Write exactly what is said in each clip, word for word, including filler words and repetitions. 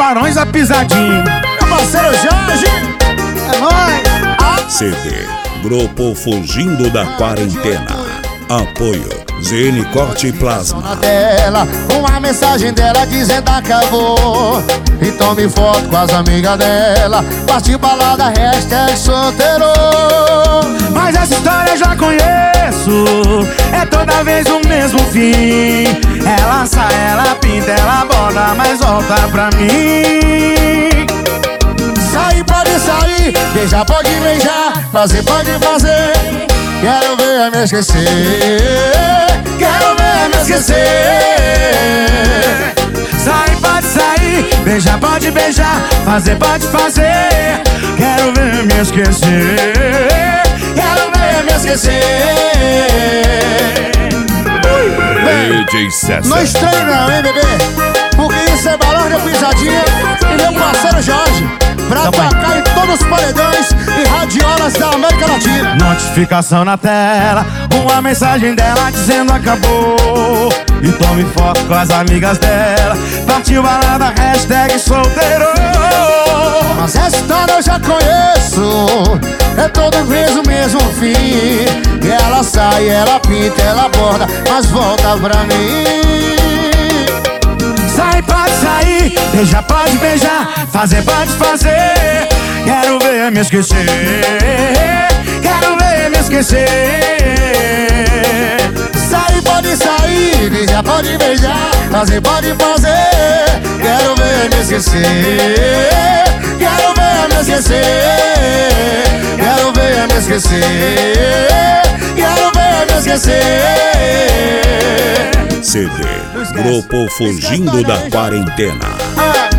Barões da Pisadinha. Meu parceiro Jorge, é nóis. C D Grupo Fugindo da Quarentena. Apoio Z N Corte Plasma. Dela, uma mensagem dela dizendo acabou. E tome foto com as amigas dela. Partiu balada, hashtag solteiro. Mas essa história eu já conheço. É toda vez o mesmo fim. Ela sai, ela pinta, ela borda, mas volta pra mim. Sair pode sair, beijar pode beijar, fazer pode fazer. Quero ver me esquecer. Quero ver me esquecer. Sair pode sair, beijar pode beijar, fazer pode fazer. Quero ver me esquecer. Quero ver me esquecer. D J César. Não estranho não, hein, bebê? Porque isso é Barões da Pisadinha e meu parceiro Jorge, pra tocar em todos os paredões e radiolas da América Latina. Notificação na tela, uma mensagem dela dizendo acabou. E tome foto com as amigas dela. Partiu balada, hashtag solteiro. Mas essa história eu já conheço. É todo vez o mesmo fim. E ela sai, ela pinta, ela borda, mas volta pra mim. Sai pode sair, beijar pode beijar, fazer pode fazer. Quero ver me esquecer. Quero ver me esquecer. Sair pode sair, beijar pode beijar, fazer pode fazer. Quero ver me esquecer. Quero ver me esquecer. Quero ver me esquecer. Quero ver me esquecer. C D Grupo Fugindo da Quarentena. Ah.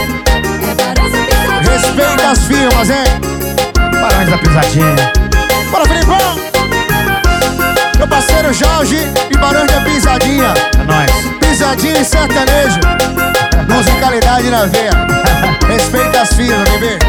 Respeita as firmas, hein? Barões da Pisadinha. Bora, Filipão! Meu parceiro Jorge e Barões da Pisadinha. É nóis. Pisadinha e sertanejo. Musicalidade na veia. Respeita as firmas, bebê.